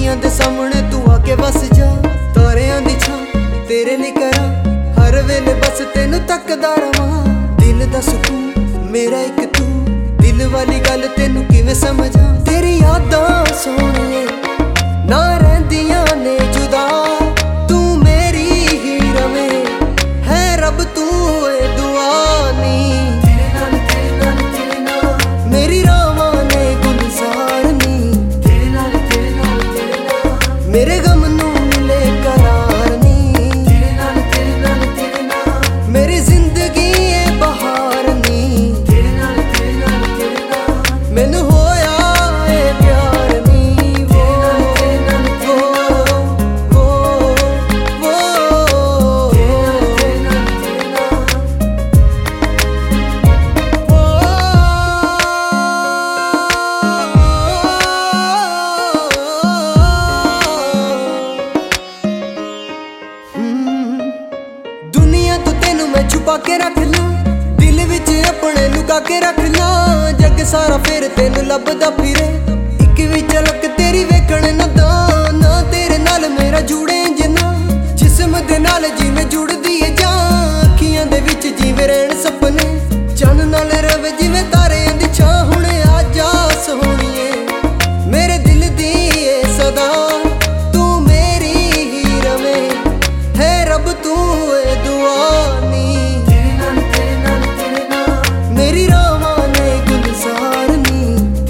अखियां दे सामने तू आके बस जा, तारियां दी छां तेरे लिए करा, हर वेले बस तेनू तकदा रवां। दिल दा सुकून मेरा एक तू, दिल वाली गल तेनू किवें समझां। तेरी यादां सोहणिए ना रहिंदियां ने जुदा, तू मेरी ही रवें है रब तू ए दुआ नी। मेरी रावां ने गुलजार नी, मेरे गम नू मिले करार नी। मेरी जिंदगी ए बहार नी, मैनू होया ए प्यार नी। वो दुनिया तो तेनू मैं छुपा के रख ला, दिल विच अपने लुका के रख ला। जग सारा फिर तेनू लभदा फिरे, इक भी झलक तेरी वेखण ना दा। ना तेरे नाल मेरा जुड़े जिन्ना, जिस्म दे नाल जिवें जुड़दी है जान। अखियां दे विच जिवें रहण सपने, चन्न नाल रवे जिवें तारियां दी छां। हुण आ जा सोहणिए मेरे दिल दी ए सदा, तू मेरी ही रवें है रब तू ए दुआ नी। मेरी रावां ने गुलजार नी,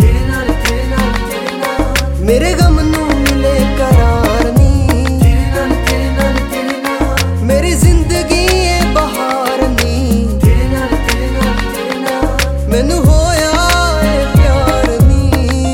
मेरे गम नू मिले करार नी। मेरी जिंदगी ए बहार नी, मैनू होया ए प्यार नी।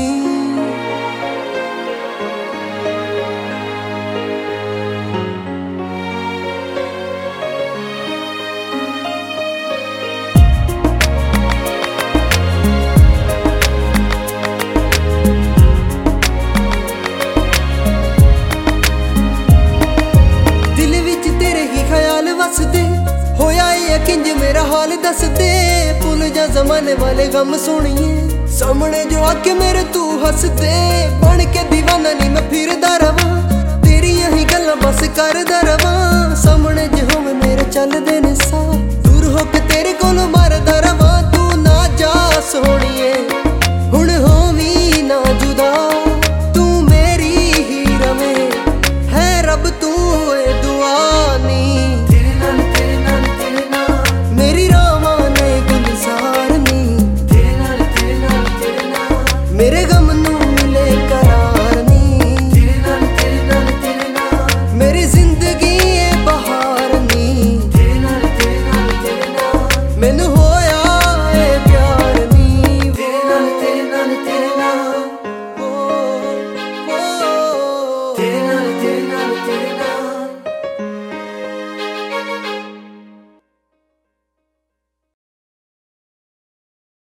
वसदे होया किंज मेरा हाल दस दे। भुल जा जमाने वाले गम सुनिए, सामने जो आके मेरे तू हस दे। बन के दीवाना नी मैं फिरदा रवां, तेरियां ही गल्लां बस करदा रवां। सामने जो होवे मेरे चलदे ने सा, दूर होके तेरे कोलों मरदा रवां। तू ना जा सोहणिए हुण होवी ना जुदा, तू मेरी ही रवें है रब तू ए दुआ नी। मेरी रावां ने गुलजार नी, मेरे गम